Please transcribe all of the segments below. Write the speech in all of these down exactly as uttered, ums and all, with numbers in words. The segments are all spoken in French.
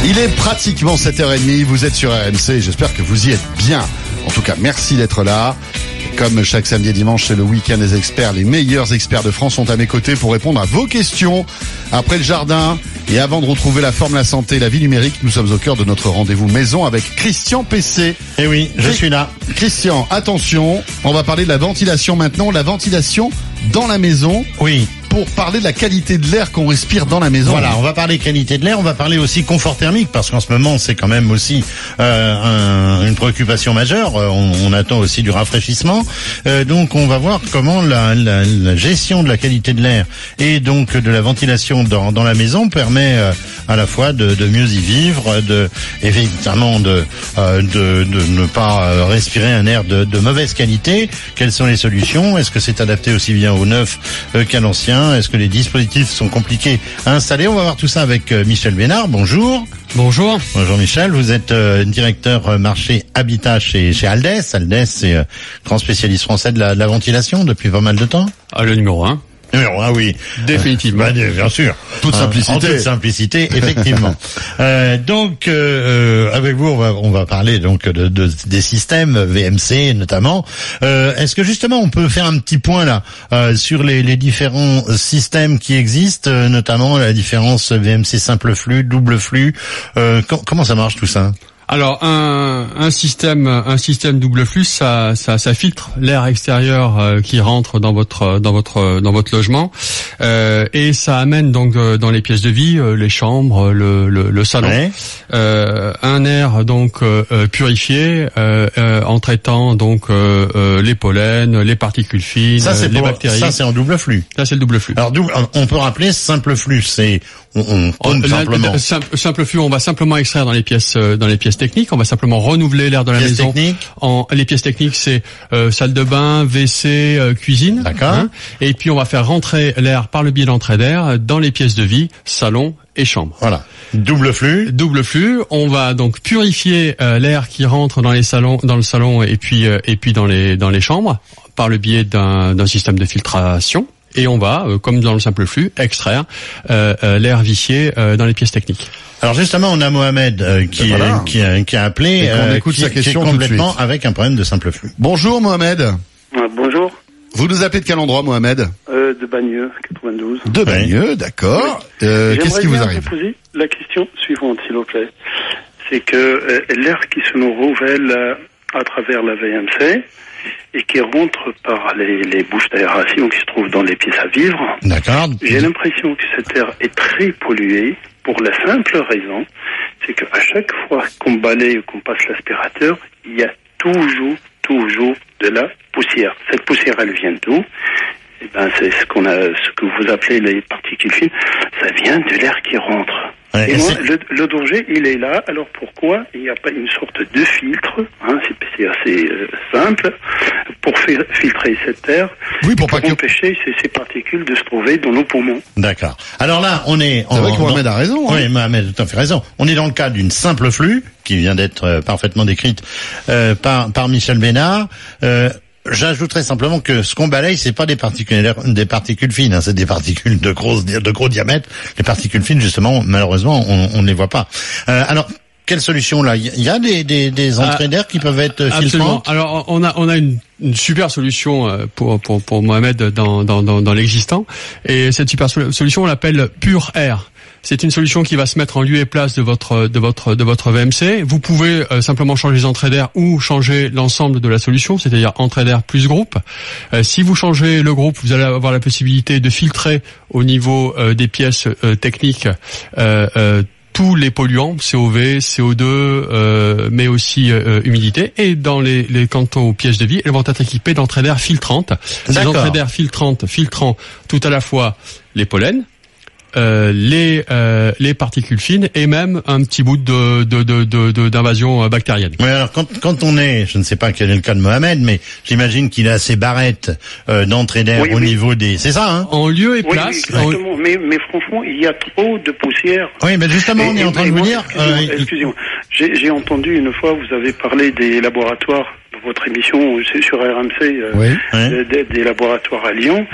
Il est pratiquement sept heures trente, vous êtes sur R M C, j'espère que vous y êtes bien. En tout cas, merci d'être là. Comme chaque samedi et dimanche, c'est le week-end des experts. Les meilleurs experts de France sont à mes côtés pour répondre à vos questions. Après le jardin et avant de retrouver la forme, la santé et la vie numérique, nous sommes au cœur de notre rendez-vous maison avec Christian P C. Eh oui, je suis là. Christian, attention, on va parler de la ventilation maintenant. La ventilation dans la maison. Oui. Pour parler de la qualité de l'air qu'on respire dans la maison. Voilà, on va parler qualité de l'air, on va parler aussi confort thermique, parce qu'en ce moment, c'est quand même aussi euh, un, une préoccupation majeure. On, on attend aussi du rafraîchissement. Euh, donc, on va voir comment la, la, la gestion de la qualité de l'air et donc de la ventilation dans, dans la maison permet euh, à la fois de, de mieux y vivre, de évidemment de, euh, de, de ne pas respirer un air de, de mauvaise qualité. Quelles sont les solutions? Est-ce que c'est adapté aussi bien au neuf euh, qu'à l'ancien? Est-ce que les dispositifs sont compliqués à installer? On va voir tout ça avec Michel Bénard. Bonjour. Bonjour. Bonjour Michel, vous êtes euh, directeur marché habitat chez, chez Aldes. Aldes, c'est euh, grand spécialiste français de la, de la ventilation depuis pas mal de temps. Ah, le numéro un. Numéro un, oui. Définitivement. Euh, bah, bien sûr. Toute simplicité. En toute simplicité, effectivement. euh, donc, euh, avec vous, on va, on va parler donc de, de des systèmes V M C notamment. Euh, est-ce que justement, on peut faire un petit point là euh, sur les, les différents systèmes qui existent, euh, notamment la différence V M C simple flux, double flux. Euh, com- comment ça marche tout ça? Alors un, un système un système double flux, ça ça, ça filtre l'air extérieur euh, qui rentre dans votre dans votre dans votre logement euh, et ça amène donc euh, dans les pièces de vie, euh, les chambres, le le, le salon, ouais. euh, un air donc euh, purifié euh, euh, en traitant donc euh, euh, les pollens, les particules fines, ça, c'est les pour, bactéries. Ça c'est en double flux. Ça c'est le double flux. Alors double, on peut rappeler simple flux, c'est on, on pompe la, simplement. La, simple, simple flux, on va simplement extraire dans les pièces dans les pièces techniques, on va simplement renouveler l'air de la pièces maison. Techniques. En les pièces techniques, c'est euh, salle de bain, W C, euh, cuisine. D'accord. Hein, et puis on va faire rentrer l'air par le biais d'entrée d'air dans les pièces de vie, salon et chambre. Voilà. Double flux. Double flux. On va donc purifier euh, l'air qui rentre dans les salons, dans le salon et puis euh, et puis dans les dans les chambres par le biais d'un d'un système de filtration. Et on va, euh, comme dans le simple flux, extraire euh, euh, l'air vicié euh, dans les pièces techniques. Alors justement, on a Mohamed euh, qui, voilà. euh, qui, a, qui a appelé, euh, écoute qui, sa question qui est complètement tout avec un problème de simple flux. Bonjour Mohamed. Euh, bonjour. Vous nous appelez de quel endroit Mohamed? euh, De Bagneux, quatre-vingt-douze. De Bagneux, d'accord. Oui. Euh, qu'est-ce qui vous arrive? J'aimerais bien vous poser la question suivante, s'il vous plaît. C'est que euh, l'air qui se nous renouvelle euh, à travers la V M C et qui rentre par les, les bouches d'aération qui se trouvent dans les pièces à vivre. D'accord. J'ai l'impression que cet air est très pollué pour la simple raison, c'est qu'à chaque fois qu'on balaye ou qu'on passe l'aspirateur, il y a toujours, toujours de la poussière. Cette poussière, elle vient d'où? Eh ben, c'est ce qu'on a, ce que vous appelez les particules fines. Ça vient de l'air qui rentre. Ouais, et et moi, c'est... le, le danger, il est là. Alors pourquoi il n'y a pas une sorte de filtre, hein, c'est, c'est assez euh, simple, pour fi- filtrer cet air, Oui, pour, pour pas que... empêcher ces, ces particules de se trouver dans nos poumons. D'accord. Alors là, on est... C'est en, vrai que Mohamed dans... a raison. Hein. Oui, Mohamed a tout à fait raison. On est dans le cas d'une simple flux, qui vient d'être euh, parfaitement décrite euh, par, par Michel Bénard. Euh, J'ajouterais simplement que ce qu'on balaye, c'est pas des particules, des particules fines, hein, c'est des particules de gros, de gros diamètre. Les particules fines, justement, malheureusement, on, on ne les voit pas. Euh, alors, quelle solution là? Il y a des, des, des entrées ah, d'air qui peuvent être filtrantes? Absolument. Alors, on a, on a une, une super solution pour, pour, pour Mohamed dans, dans, dans, dans l'existant. Et cette super solution, on l'appelle Pure Air. C'est une solution qui va se mettre en lieu et place de votre de votre de votre V M C. Vous pouvez euh, simplement changer les entrées d'air ou changer l'ensemble de la solution, c'est-à-dire entrée d'air plus groupe. Euh, si vous changez le groupe, vous allez avoir la possibilité de filtrer au niveau euh, des pièces euh, techniques euh, euh, tous les polluants, C O V, C O deux, euh, mais aussi euh, humidité. Et dans les, les quant aux pièces de vie, elles vont être équipées d'entrées d'air filtrantes. Ces entrées d'air filtrantes filtrant tout à la fois les pollens, Euh, les euh, les particules fines et même un petit bout de de de, de, de d'invasion bactérienne. Oui, alors quand quand on est, je ne sais pas quel est le cas de Mohamed, mais j'imagine qu'il a ses barrettes euh, d'entrée d'air oui, au oui. niveau des, c'est ça, hein? En lieu et oui, place. Oui, exactement. En... Mais mais franchement, il y a trop de poussière. Oui, mais justement, on est et, en train de moi, vous dire. Excusez-moi, Euh, excusez-moi. J'ai, j'ai entendu une fois, vous avez parlé des laboratoires. Votre émission, c'est sur R M C, euh, oui, des, des laboratoires à Lyon.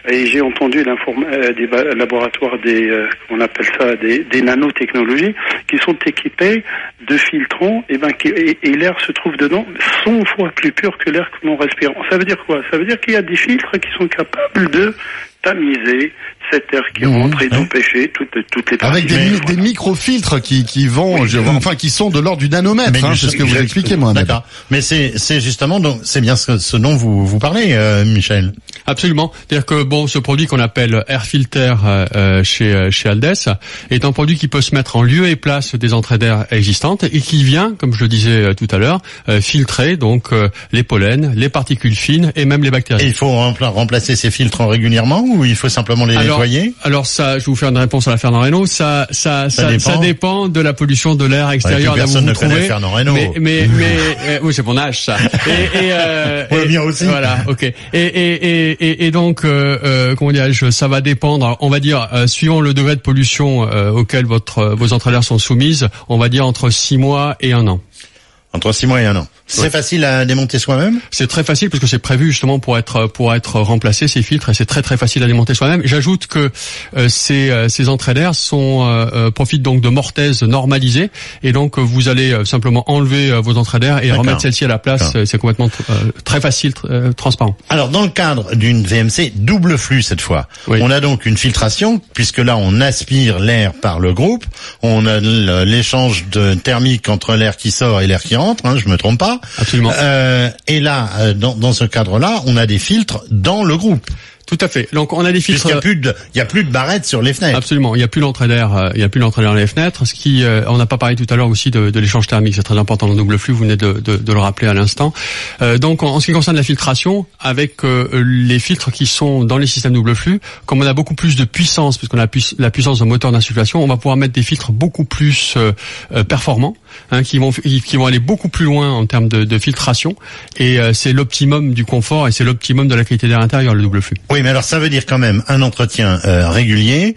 Et j'ai entendu l'inform- euh, des ba- laboratoires des, euh, on appelle ça des, des nanotechnologies, qui sont équipés de filtrants, et ben qui, et, et l'air se trouve dedans cent fois plus pur que l'air que l'on respire. Ça veut dire quoi? Ça veut dire qu'il y a des filtres qui sont capables de tamiser cet air qui Mmh, rentre et ouais. d'empêcher toutes, toutes les Avec des, particules. mi- des microfiltres qui, qui vont, Oui, je- enfin, qui sont de l'ordre du nanomètre, Mais hein, nous- c'est ce que vous je- expliquez, moi. D'accord. Mais c'est c'est justement donc c'est bien ce, ce dont vous vous parlez, euh, Michel. Absolument. C'est-à-dire que bon, ce produit qu'on appelle Air Filter euh, euh, chez euh, chez Aldes est un produit qui peut se mettre en lieu et place des entrées d'air existantes et qui vient, comme je le disais euh, tout à l'heure, euh, filtrer donc euh, les pollens, les particules fines et même les bactéries. Et il faut rempla- remplacer ces filtres régulièrement ou il faut simplement les alors, nettoyer? alors ça, je vais vous faire une réponse à la Fernand Reynaud. Ça, ça, Ça ça, dépend. ça dépend de la pollution de l'air extérieur Ouais, là plus où personne vous ne vous connaît trouvez. Fernand Reynaud. Mais, mais, mais euh, oui, c'est mon âge ça. Et, et, euh, Ouais, et- le mien aussi. Voilà, ok. Et, et, et, et, et donc, euh, euh, comment dirais-je, ça va dépendre. On va dire, euh, suivant le degré de pollution euh, auquel votre euh, vos entrées d'air sont soumises, on va dire entre six mois et un an. Entre six mois et un an. C'est Ouais. facile à démonter soi-même? C'est très facile parce que c'est prévu justement pour être pour être remplacé ces filtres et c'est très très facile à démonter soi-même. J'ajoute que euh, ces euh, ces entrées d'air sont euh, euh, profitent donc de mortaises normalisées et donc euh, vous allez euh, simplement enlever euh, vos entrées d'air et D'accord. remettre celles-ci à la place. D'accord. Euh, C'est complètement euh, très facile, tr- euh, transparent. Alors, dans le cadre d'une V M C double flux cette fois, Oui. on a donc une filtration, puisque là, on aspire l'air par le groupe, on a le- l'échange de thermique entre l'air qui sort et l'air qui rentre, hein, je me trompe pas. Absolument. Euh, et là, euh, dans, dans ce cadre-là, on a des filtres dans le groupe, Tout à fait. Donc on a des filtres. puisqu'il y a plus de, il y a plus de barrettes sur les fenêtres. Absolument, il n'y a plus l'entrée d'air, euh, il y a plus l'entrée d'air dans les fenêtres. Ce qui, euh, on n'a pas parlé tout à l'heure aussi de, de l'échange thermique, c'est très important dans le double flux. Vous venez de, de, de le rappeler à l'instant. Euh, donc, en, en ce qui concerne la filtration, avec euh, les filtres qui sont dans les systèmes double flux, comme on a beaucoup plus de puissance, puisqu'on a la, pui- la puissance de moteur d'insufflation, on va pouvoir mettre des filtres beaucoup plus euh, euh, performants, hein, qui vont qui, qui vont aller beaucoup plus loin en termes de, de filtration. Et euh, c'est l'optimum du confort et c'est l'optimum de la qualité d'air intérieur, le double flux. Oui, mais alors ça veut dire quand même un entretien euh, régulier.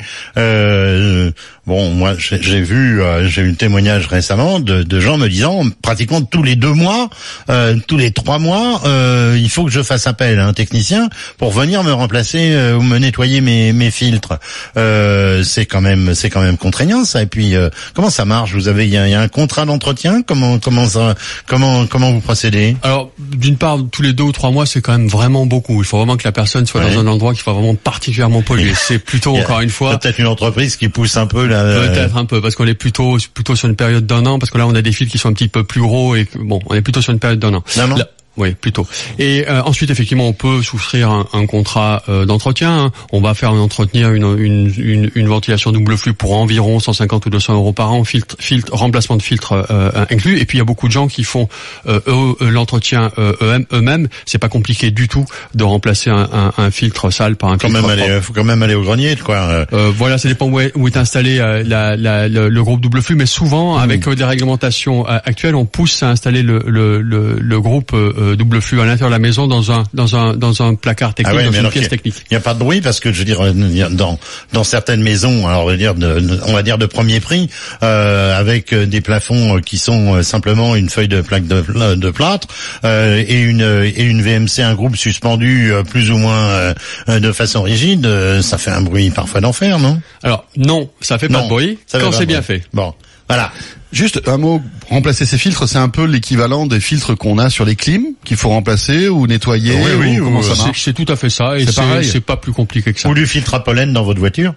Euh, bon, moi j'ai j'ai vu, euh, j'ai eu le témoignage récemment de, de gens me disant pratiquement tous les deux mois, euh, tous les trois mois, euh, il faut que je fasse appel à un technicien pour venir me remplacer euh, ou me nettoyer mes, mes filtres. Euh, c'est quand même, c'est quand même contraignant ça. Et puis euh, comment ça marche? Vous avez, il y a, il y a un contrat d'entretien? Comment, comment ça, comment, comment vous procédez? Alors, d'une part, tous les deux ou trois mois, c'est quand même vraiment beaucoup. Il faut vraiment que la personne soit Ouais. dans un endroit qui soit vraiment particulièrement pollué. C'est plutôt, Il y a encore une fois, peut-être une entreprise qui pousse un peu la. peut-être un peu, parce qu'on est plutôt plutôt sur une période d'un an, parce que là, on a des fils qui sont un petit peu plus gros et que, bon, on est plutôt sur une période d'un an. Non, non. Là- oui, plutôt. Et euh, ensuite, effectivement, on peut souscrire un, un contrat euh, d'entretien. hein. On va faire entretenir une, une, une, une ventilation double flux pour environ cent cinquante ou deux cents euros par an, filtre, filtre, remplacement de filtre euh, inclus. Et puis, il y a beaucoup de gens qui font euh, eux, euh, l'entretien euh, eux-mêmes. eux-mêmes. C'est pas compliqué du tout de remplacer un, un, un filtre sale par un Quand filtre même propre. aller, faut quand même aller au grenier, quoi. Euh, Euh, voilà, ça dépend où est, où est installé euh, la, la, le, le groupe double flux, mais souvent avec euh, des réglementations euh, actuelles, on pousse à installer le, le, le, le groupe euh, double flux à l'intérieur de la maison dans un dans un dans un placard technique, Ah ouais, dans mais une alors pièce qu'il y a- technique. Il n'y a pas de bruit parce que je veux dire euh, dans dans certaines maisons, alors on va dire de, de- on va dire de premier prix, euh, avec euh, des plafonds euh, qui sont euh, simplement une feuille de plaque de, de plâtre euh, et une et une V M C, un groupe suspendu euh, plus ou moins euh, de façon rigide, euh, ça fait un bruit parfois d'enfer, non? Alors non, ça fait pas Non, de bruit ça fait quand pas c'est de bien bruit. fait. Bon, voilà. Juste un mot, remplacer ces filtres, c'est un peu l'équivalent des filtres qu'on a sur les clims, qu'il faut remplacer ou nettoyer. Oui, oui, ou comment ou- ça C'est- marche? C'est tout à fait ça, et C'est pareil. c'est c'est pas plus compliqué que ça. Ou du filtre à pollen dans votre voiture.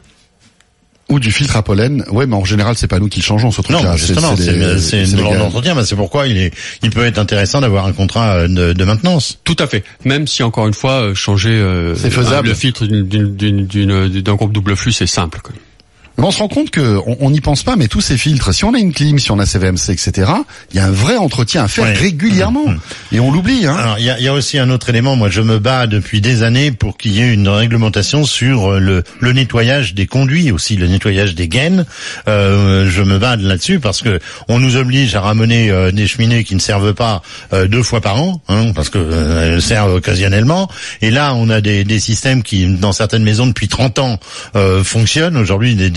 Ou du filtre à pollen. Ouais, mais en général, c'est pas nous qui le changeons, ce Non, truc-là. mais justement, c'est les- c'est c'est les lors gars. d'entretien, bah, c'est pourquoi il est, il peut être intéressant d'avoir un contrat de, de maintenance. Tout à fait. Même si encore une fois, euh, changer euh, C'est faisable. le filtre d'une- d'une- d'une- d'une- d'un groupe double flux, c'est simple. quoi. Mais on se rend compte que on on n'y pense pas, mais tous ces filtres, si on a une clim, si on a C V M C, et cetera, il y a un vrai entretien à faire Ouais. régulièrement. Mmh. Et on l'oublie, hein. Alors, il y a, il y a aussi un autre élément. Moi, je me bats depuis des années pour qu'il y ait une réglementation sur le, le nettoyage des conduits, aussi le nettoyage des gaines. Euh, je me bats là-dessus parce que on nous oblige à ramener euh, des cheminées qui ne servent pas euh, deux fois par an, hein, parce que euh, elles servent occasionnellement. Et là, on a des, des systèmes qui, dans certaines maisons depuis trente ans, euh, fonctionnent. Aujourd'hui, des, des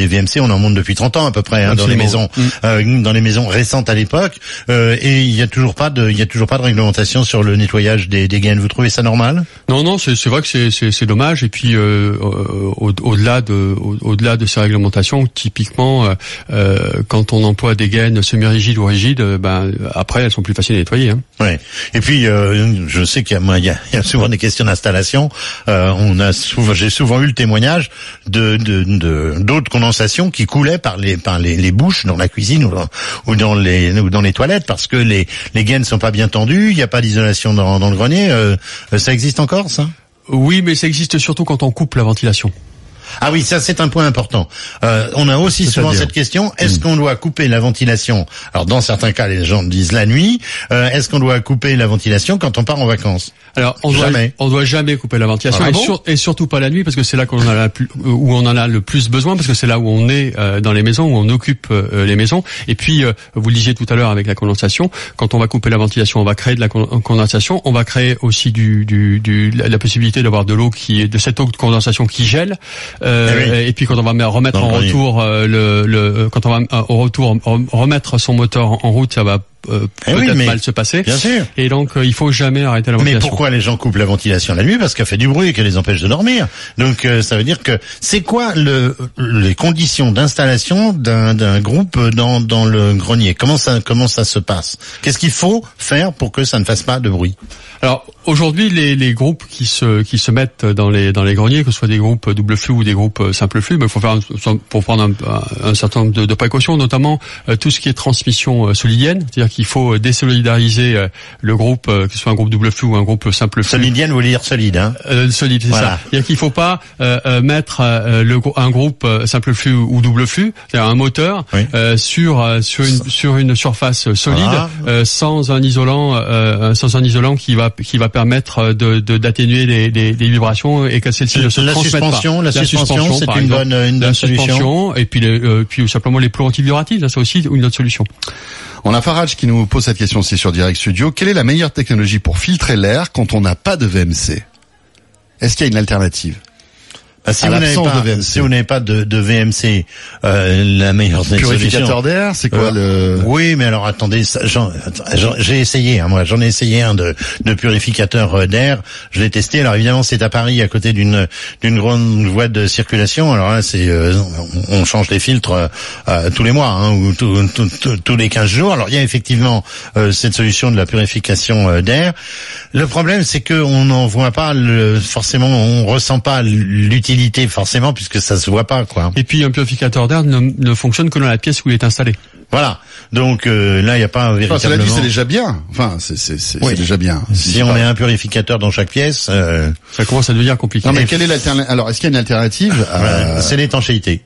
des V M C, on en monte depuis trente ans à peu près hein, dans les maisons, mmh. euh, dans les maisons récentes à l'époque, euh, et il y a toujours pas de, il y a toujours pas de réglementation sur le nettoyage des, des gaines. Vous trouvez ça normal? Non, non, c'est, c'est vrai que c'est, c'est, c'est dommage. Et puis euh, au, au-delà de, au, au-delà de ces réglementations, typiquement, euh, quand on emploie des gaines semi-rigides ou rigides, ben après elles sont plus faciles à nettoyer. Hein. Ouais. Et puis euh, je sais qu'il y a, il y a, il y a souvent des questions d'installation. Euh, on a souvent, j'ai souvent eu le témoignage de, de, de d'autres condensations qui coulaient par les, par les, les bouches dans la cuisine ou dans, ou dans les, ou dans les toilettes parce que les, les gaines sont pas bien tendues. Il n'y a pas d'isolation dans, dans le grenier. Euh, ça existe encore, ça? Oui, mais ça existe surtout quand on coupe la ventilation. Ah oui, ça c'est un point important. Euh, on a aussi souvent cette question, est-ce mmh. qu'on doit couper la ventilation? Alors dans certains cas, les gens disent la nuit. Euh, est-ce qu'on doit couper la ventilation quand on part en vacances? Alors on jamais. doit on doit jamais couper la ventilation ah, et, bon sur, et surtout pas la nuit parce que c'est là qu'on en a la plus, où on en a le plus besoin parce que c'est là où on est euh, dans les maisons, où on occupe euh, les maisons. Et puis euh, vous le disiez tout à l'heure avec la condensation, quand on va couper la ventilation, on va créer de la condensation, on va créer aussi du, du, du la possibilité d'avoir de l'eau qui de cette eau de condensation qui gèle. Euh, eh oui. Et puis quand on va remettre en retour euh, le, le quand on va euh, au retour remettre son moteur en route, ça va euh, eh peut-être oui, mal se passer. Bien sûr. Et donc euh, il faut jamais arrêter la ventilation. Mais pourquoi les gens coupent la ventilation la nuit? Parce qu'elle fait du bruit et qu'elle les empêche de dormir. Donc euh, ça veut dire que c'est quoi le les conditions d'installation d'un d'un groupe dans dans le grenier? Comment ça comment ça se passe? Qu'est-ce qu'il faut faire pour que ça ne fasse pas de bruit? Alors aujourd'hui, les, les groupes qui se qui se mettent dans les dans les greniers, que ce soit des groupes double flux ou des groupes simple flux, il faut faire un, pour prendre un, un certain nombre de, de précautions, notamment euh, tout ce qui est transmission euh, solidienne, c'est-à-dire qu'il faut désolidariser euh, le groupe, euh, que ce soit un groupe double flux ou un groupe simple flux. Solidienne, vous voulez dire solide, hein euh, Solide, c'est voilà. ça. C'est-à-dire qu'il faut pas euh, euh, mettre euh, le un groupe euh, simple flux ou double flux, c'est-à-dire un moteur oui. euh, sur euh, sur une sur une surface solide, voilà. euh, sans un isolant euh, sans un isolant qui va qui va permettre de, de d'atténuer les, les, les vibrations et que celles-ci ne se la transmettent suspension, pas. La, la suspension, c'est une bonne, une bonne solution. Et puis, les, euh, puis simplement les plots antivibrattifs, c'est aussi une autre solution. On a Farage qui nous pose cette question aussi sur Direct Studio. Quelle est la meilleure technologie pour filtrer l'air quand on n'a pas de V M C? Est-ce qu'il y a une alternative? Ah, si, vous n'avez pas, de si vous n'avez pas de, de V M C, euh, la meilleure purificateur d'air, c'est quoi euh, le Oui, mais alors attendez, ça, j'en, j'en, j'ai essayé, hein, moi, j'en ai essayé un de, de purificateur d'air. Je l'ai testé. Alors évidemment, c'est à Paris, à côté d'une d'une grande voie de circulation. Alors là, c'est euh, on change les filtres euh, tous les mois, hein, ou tout, tout, tout, tous les quinze jours. Alors il y a effectivement euh, cette solution de la purification euh, d'air. Le problème, c'est que on n'en voit pas le, forcément, on ressent pas l'utilité forcément puisque ça se voit pas quoi. Et puis un purificateur d'air ne, ne fonctionne que dans la pièce où il est installé. Voilà. Donc euh, là il y a pas véritablement. Enfin, cela dit, c'est déjà bien. Enfin c'est c'est c'est, oui. c'est déjà bien. Si, si on met un purificateur dans chaque pièce, euh... ça commence à devenir compliqué. Non mais quelle est l'alternative? Alors est-ce qu'il y a une alternative à... euh... C'est l'étanchéité.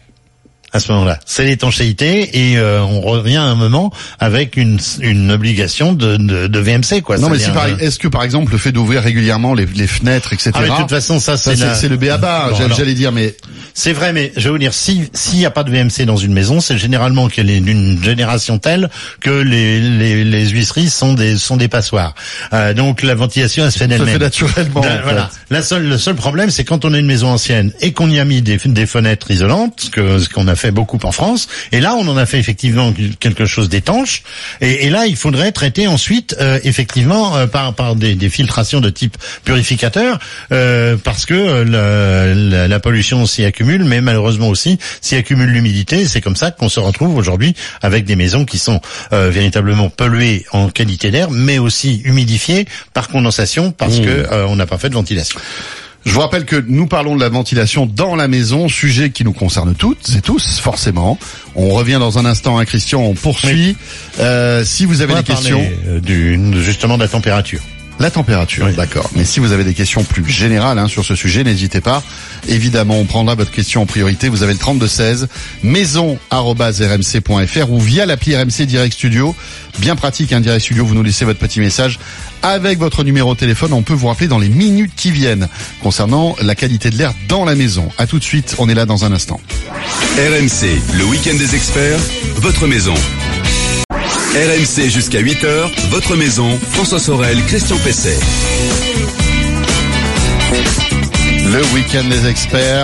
À ce moment-là, c'est l'étanchéité et euh, on revient à un moment avec une une obligation de de, de V M C quoi. Non mais si par, euh... est-ce que par exemple le fait d'ouvrir régulièrement les, les fenêtres et cetera. Ah, mais de toute façon ça c'est ça, la... c'est le b.a.-ba. Bon, j'allais dire mais c'est vrai mais je vais vous dire si s'il y a pas de V M C dans une maison c'est généralement qu'elle est d'une génération telle que les les les huisseries sont des sont des passoires. Euh, donc la ventilation elle se fait d'elle-même. Ça fait naturellement. Da, voilà. La seule le seul problème c'est quand on a une maison ancienne et qu'on y a mis des des fenêtres isolantes ce que ce qu'on a fait beaucoup en France et là on en a fait effectivement quelque chose d'étanche et, et là il faudrait traiter ensuite euh, effectivement euh, par par des, des filtrations de type purificateur euh, parce que euh, la, la, la pollution s'y accumule mais malheureusement aussi s'y accumule l'humidité. C'est comme ça qu'on se retrouve aujourd'hui avec des maisons qui sont euh, véritablement polluées en qualité d'air mais aussi humidifiées par condensation parce mmh. que euh, on n'a pas fait de ventilation. Je vous rappelle que nous parlons de la ventilation dans la maison, sujet qui nous concerne toutes et tous, forcément. On revient dans un instant, hein, Christian, on poursuit. Oui. Euh, si vous avez on des questions... Du, justement de la température. La température, oui. D'accord. Mais si vous avez des questions plus générales hein, sur ce sujet, n'hésitez pas. Évidemment, on prendra votre question en priorité. Vous avez le trente-deux seize, maison arobase r m c point f r ou via l'appli R M C Direct Studio. Bien pratique, hein, Direct Studio, vous nous laissez votre petit message avec votre numéro de téléphone. On peut vous rappeler dans les minutes qui viennent concernant la qualité de l'air dans la maison. À tout de suite, on est là dans un instant. R M C, le week-end des experts, votre maison. R M C jusqu'à huit heures, votre maison, François Sorel, Christian Pesset. Le week-end des experts,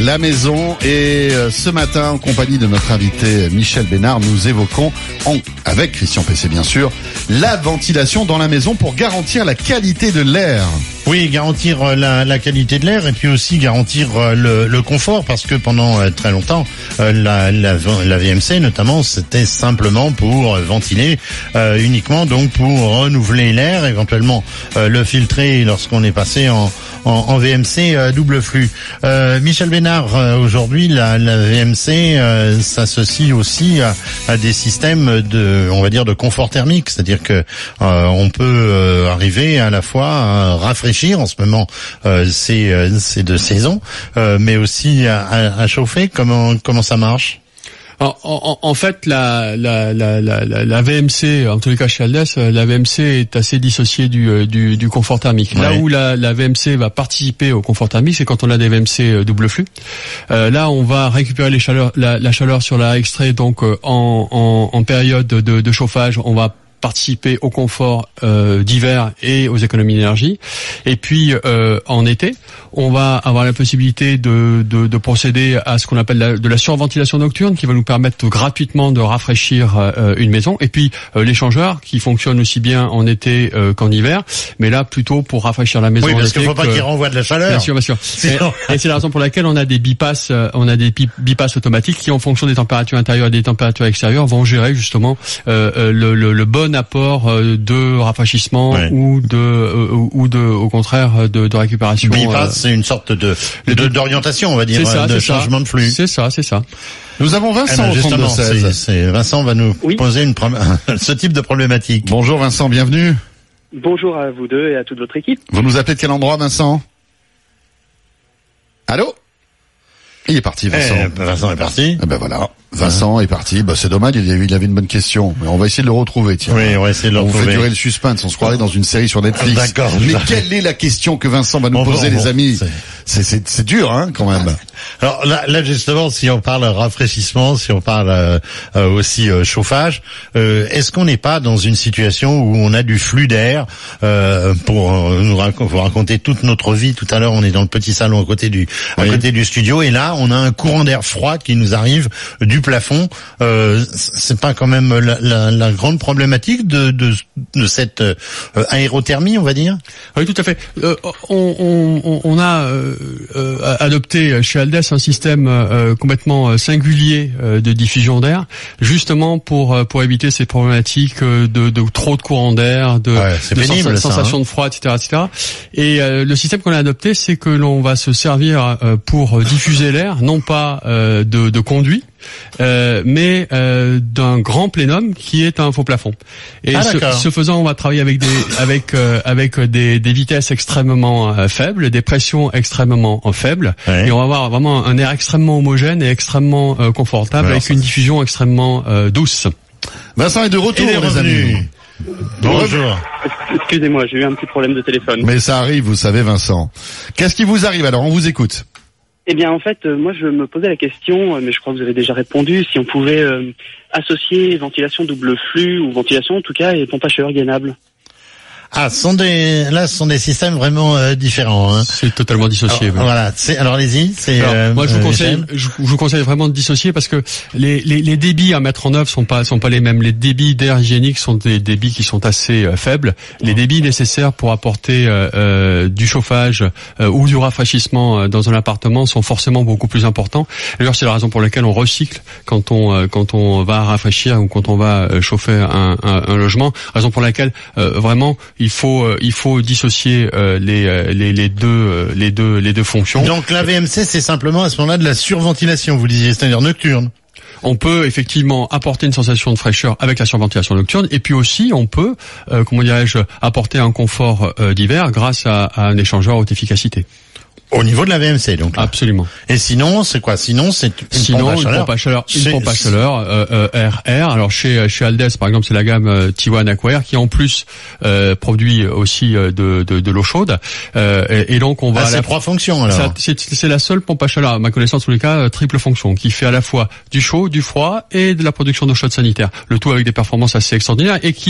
la maison. Et euh, ce matin, en compagnie de notre invité Michel Bénard, nous évoquons, en, avec Christian Pesset bien sûr, la ventilation dans la maison pour garantir la qualité de l'air. Oui, garantir la, la qualité de l'air et puis aussi garantir le, le confort, parce que pendant très longtemps, la, la, la V M C notamment, c'était simplement pour ventiler, euh, uniquement donc pour renouveler l'air, éventuellement euh, le filtrer lorsqu'on est passé en, en, en V M C euh, double flux. Euh, Michel Bénard, euh, aujourd'hui, la, la V M C euh, s'associe aussi à, à des systèmes de, on va dire, de confort thermique, c'est-à-dire que euh, on peut euh, arriver à la fois à rafraîchir. En ce moment, euh, c'est euh, c'est de saison, euh, mais aussi à, à, à chauffer. Comment comment ça marche? En, en, en fait, la, la, la, la, la V M C, en tous les cas chez Aldes, la V M C est assez dissociée du, du, du confort thermique. Ouais. Là où la, la V M C va participer au confort thermique, c'est quand on a des V M C double flux. Euh, là, on va récupérer les chaleurs, la, la chaleur sur l'air extrait. Donc, en, en, en période de, de chauffage, on va participer au confort euh, d'hiver et aux économies d'énergie. Et puis euh, en été, on va avoir la possibilité de, de, de procéder à ce qu'on appelle la, de la surventilation nocturne, qui va nous permettre gratuitement de rafraîchir euh, une maison. Et puis euh, l'échangeur, qui fonctionne aussi bien en été euh, qu'en hiver, mais là plutôt pour rafraîchir la maison. Oui, en parce été qu'il ne faut pas que... qu'il renvoie de la chaleur. Bien sûr, bien sûr. Et, et c'est la raison pour laquelle on a des bypass, euh, on a des bypass automatiques qui, en fonction des températures intérieures et des températures extérieures, vont gérer justement euh, le, le, le bon apport de rafraîchissement, ouais, ou de euh, ou de au contraire de, de récupération. Bypass, euh, c'est une sorte de, de d'orientation, on va dire, ça, de changement ça. de flux. C'est ça, c'est ça. Nous avons Vincent eh ben, au trente-deux seize. C'est, Vincent va nous oui. poser une ce type de problématique. Bonjour Vincent, bienvenue. Bonjour à vous deux et à toute votre équipe. Vous nous appelez de quel endroit, Vincent? Allô? Il est parti, Vincent. Eh, Vincent est parti. Eh ben voilà. Vincent est parti. Bah, c'est dommage, il avait, il avait une bonne question. Mais on va essayer de le retrouver, tiens. Oui, on va essayer de le on retrouver. On fait durer le suspense. On se croirait dans une série sur Netflix. D'accord. Mais quelle est la question que Vincent va nous bon, poser, bon, les bon, amis? c'est... C'est, c'est, c'est dur, hein, quand même. Alors là, là, justement, si on parle rafraîchissement, si on parle euh, euh, aussi euh, chauffage, euh, est-ce qu'on n'est pas dans une situation où on a du flux d'air euh, pour euh, nous rac- vous raconter toute notre vie? Tout à l'heure, on est dans le petit salon à côté du à oui. côté du studio, et là, on a un courant d'air froid qui nous arrive du plafond. Euh, c'est pas quand même la, la, la grande problématique de, de, de cette euh, aérothermie, on va dire? Oui, tout à fait. Euh, on, on, on a euh, euh, adopté chez Aldes un système euh, complètement singulier euh, de diffusion d'air, justement pour pour éviter ces problématiques de, de trop de courant d'air, de, ouais, c'est de pénible, sens, ça, sensation hein. de froid, et cetera, et cetera. Et euh, le système qu'on a adopté, c'est que l'on va se servir euh, pour diffuser l'air, non pas euh, de, de conduit, Euh, mais euh, d'un grand plénum qui est un faux plafond. Et ah, ce, ce faisant, on va travailler avec des avec euh, avec des, des vitesses extrêmement euh, faibles, des pressions extrêmement euh, faibles, ouais. Et on va avoir vraiment un air extrêmement homogène et extrêmement euh, confortable, alors, avec ça, une diffusion extrêmement euh, douce. Vincent est de retour, est les amis. Bonjour. Excusez-moi, j'ai eu un petit problème de téléphone. Mais ça arrive, vous savez, Vincent. Qu'est-ce qui vous arrive alors? On vous écoute. Eh bien, en fait, euh, moi, je me posais la question, euh, mais je crois que vous avez déjà répondu, si on pouvait euh, associer ventilation double flux, ou ventilation, en tout cas, et pompe à chaleur gainable. Ah, ce sont des, là, ce sont des systèmes vraiment euh, différents. Hein. C'est totalement dissocié. Alors, oui. Voilà. C'est, alors, allez-y. C'est. Alors, euh, moi, je vous euh, conseille, je, je vous conseille vraiment de dissocier, parce que les, les, les débits à mettre en œuvre sont pas, sont pas les mêmes. Les débits d'air hygiénique sont des débits qui sont assez euh, faibles. Les débits nécessaires pour apporter euh, euh, du chauffage euh, ou du rafraîchissement euh, dans un appartement sont forcément beaucoup plus importants. D'ailleurs, c'est la raison pour laquelle on recycle quand on euh, quand on va rafraîchir ou quand on va euh, chauffer un, un, un logement. Raison pour laquelle euh, vraiment il faut euh, il faut faut dissocier euh, les, les les deux euh, les deux les deux fonctions. Donc la V M C, c'est simplement à ce moment-là de la surventilation, vous disiez, c'est-à-dire nocturne. On peut effectivement apporter une sensation de fraîcheur avec la surventilation nocturne, et puis aussi on peut, euh, comment dirais-je, apporter un confort euh, d'hiver grâce à, à un échangeur haute efficacité. Au niveau de la V M C, donc. Là. Absolument. Et sinon, c'est quoi? Sinon, c'est une sinon, pompe à une chaleur. pompe à chaleur, une c'est... pompe à chaleur euh, euh, R R. Alors chez chez Aldes, par exemple, c'est la gamme euh, T un Aquair qui en plus euh, produit aussi euh, de, de de l'eau chaude. Euh, et, et donc on va. Ah, c'est la... trois fonctions alors. Ça, c'est, c'est la seule pompe à chaleur, à ma connaissance, en tous les cas, euh, triple fonction, qui fait à la fois du chaud, du froid et de la production d'eau chaude sanitaire. Le tout avec des performances assez extraordinaires et qui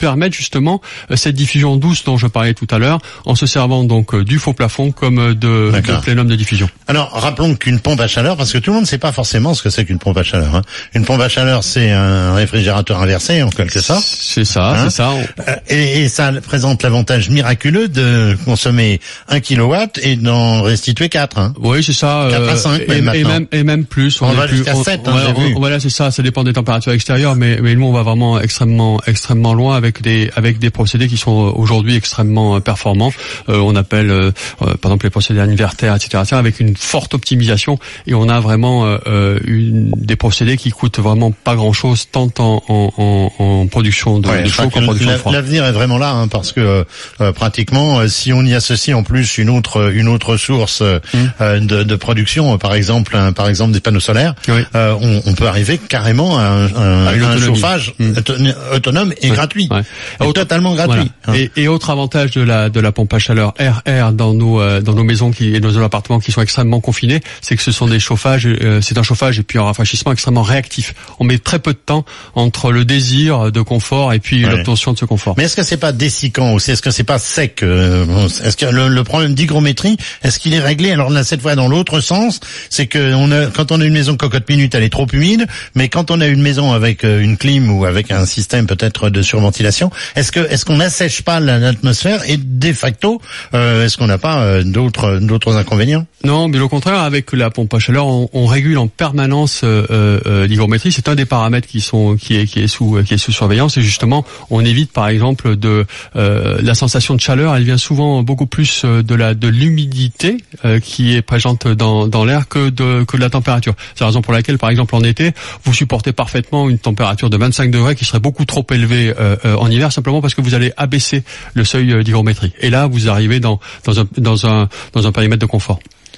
permettre justement cette diffusion douce dont je parlais tout à l'heure, en se servant donc du faux plafond comme de, de plénum de diffusion. Alors, rappelons qu'une pompe à chaleur, parce que tout le monde ne sait pas forcément ce que c'est qu'une pompe à chaleur. Hein. Une pompe à chaleur, c'est un réfrigérateur inversé, en quelque sorte. C'est ça, hein, c'est ça. Et, et ça présente l'avantage miraculeux de consommer un kilowatt et d'en restituer quatre. Hein. Oui, c'est ça. quatre à cinq, et, même et même et même plus. On, on va plus, jusqu'à on, sept. On, hein, voilà, on, voilà, c'est ça. Ça dépend des températures extérieures, mais mais nous on va vraiment extrêmement extrêmement loin avec des avec des procédés qui sont aujourd'hui extrêmement performants. Euh, on appelle euh, par exemple les procédés inverters, et cetera, et cetera, avec une forte optimisation, et on a vraiment euh, une, des procédés qui coûtent vraiment pas grand chose, tant en, en, en, en production de, ouais, de chaud qu'en production de froid. L'avenir est vraiment là, hein, parce que euh, pratiquement, euh, si on y associe en plus une autre une autre source euh, mmh. de, de production, par exemple un, par exemple des panneaux solaires, oui. euh, on, on peut arriver carrément à un, un, un chauffage mmh. autonome et ouais. gratuit, ouais. Et autre, totalement gratuit. Voilà. Hein. Et, et autre avantage de la de la pompe à chaleur R R dans nos euh, dans nos maisons qui et nos appartements qui sont extrêmement confinés, c'est que ce sont des chauffages, euh, c'est un chauffage et puis un rafraîchissement extrêmement réactif. On met très peu de temps entre le désir de confort et puis ouais. l'obtention de ce confort. Mais est-ce que c'est pas dessicant aussi? Est-ce que c'est pas sec? euh, Est-ce que le, le problème d'hygrométrie, est-ce qu'il est réglé? Alors là, cette fois dans l'autre sens, c'est que on a, quand on a une maison cocotte minute, elle est trop humide, mais quand on a une maison avec une clim ou avec un système peut-être de surventilation, est-ce que est-ce qu'on n'assèche pas l'atmosphère et de facto, euh, est-ce qu'on n'a pas euh, d'autres d'autres inconvénients? Non, mais au contraire, avec la pompe à chaleur, on, on régule en permanence euh, euh, l'hygrométrie. C'est un des paramètres qui sont qui est qui est sous qui est sous surveillance. Et justement, on évite par exemple de euh, la sensation de chaleur. Elle vient souvent beaucoup plus de la de l'humidité euh, qui est présente dans dans l'air que de que de la température. C'est la raison pour laquelle, par exemple, en été, vous supportez parfaitement une température de vingt-cinq degrés qui serait beaucoup trop élevée euh, euh, en hiver, simplement parce que vous allez abaisser le seuil d'hygrométrie. Et là, vous arrivez dans dans un dans un dans un périmètre de confort.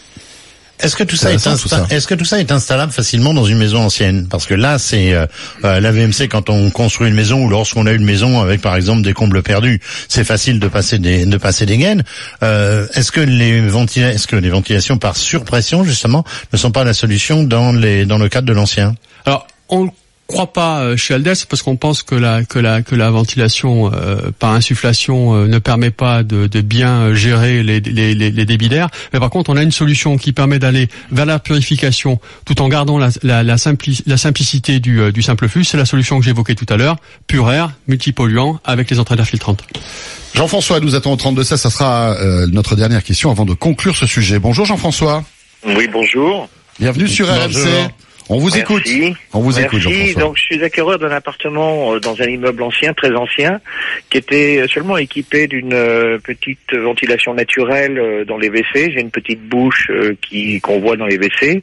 Est-ce que tout ça est insta- tout ça. Est-ce que tout ça est installable facilement dans une maison ancienne? Parce que là, c'est euh, l'A V M C quand on construit une maison ou lorsqu'on a une maison avec par exemple des combles perdus, c'est facile de passer des de passer des gaines. Euh, est-ce que les ventila- est-ce que les ventilations par surpression justement ne sont pas la solution dans les dans le cadre de l'ancien? Alors, on croit pas chez Aldès parce qu'on pense que la que la que la ventilation euh, par insufflation euh, ne permet pas de, de bien gérer les, les les les débits d'air. Mais par contre, on a une solution qui permet d'aller vers la purification tout en gardant la la, la, simpli, la simplicité du euh, du simple flux. C'est la solution que j'évoquais tout à l'heure, pur air, multipolluant avec les entrées d'air filtrantes. Jean-François nous attend au trente-deux seize, ça sera euh, notre dernière question avant de conclure ce sujet. Bonjour Jean-François. Oui, bonjour. Bienvenue sur R M C. On vous Merci. écoute. On vous Merci. écoute, Jean-François. Donc, je suis acquéreur d'un appartement dans un immeuble ancien, très ancien, qui était seulement équipé d'une petite ventilation naturelle dans les W C. J'ai une petite bouche qui qu'on voit dans les W C.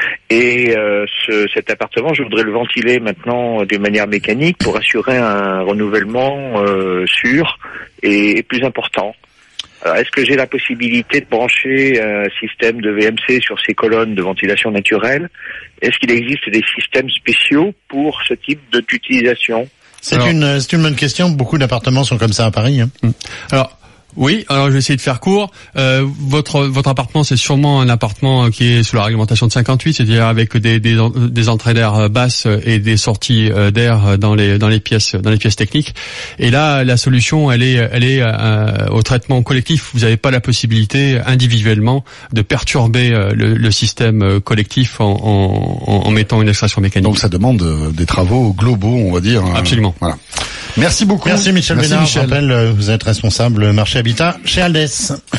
Et euh, ce, cet appartement, je voudrais le ventiler maintenant de manière mécanique pour assurer un renouvellement euh, sûr et, et plus important. Alors, est-ce que j'ai la possibilité de brancher un système de V M C sur ces colonnes de ventilation naturelle? Est-ce qu'il existe des systèmes spéciaux pour ce type d'utilisation? C'est Alors, une, c'est une bonne question. Beaucoup d'appartements sont comme ça à Paris. Hein. Alors, oui, alors je vais essayer de faire court. Euh, votre votre appartement, c'est sûrement un appartement qui est sous la réglementation de cinquante-huit, c'est-à-dire avec des des, des entrées d'air basses et des sorties d'air dans les dans les pièces dans les pièces techniques. Et là, la solution, elle est elle est euh, au traitement collectif. Vous n'avez pas la possibilité individuellement de perturber le, le système collectif en, en en mettant une extraction mécanique. Donc ça demande des travaux globaux, on va dire. Absolument. Voilà. Merci beaucoup. Merci Michel Merci Bénard. Michel. Je rappelle, vous êtes responsable marché habitat chez Aldès.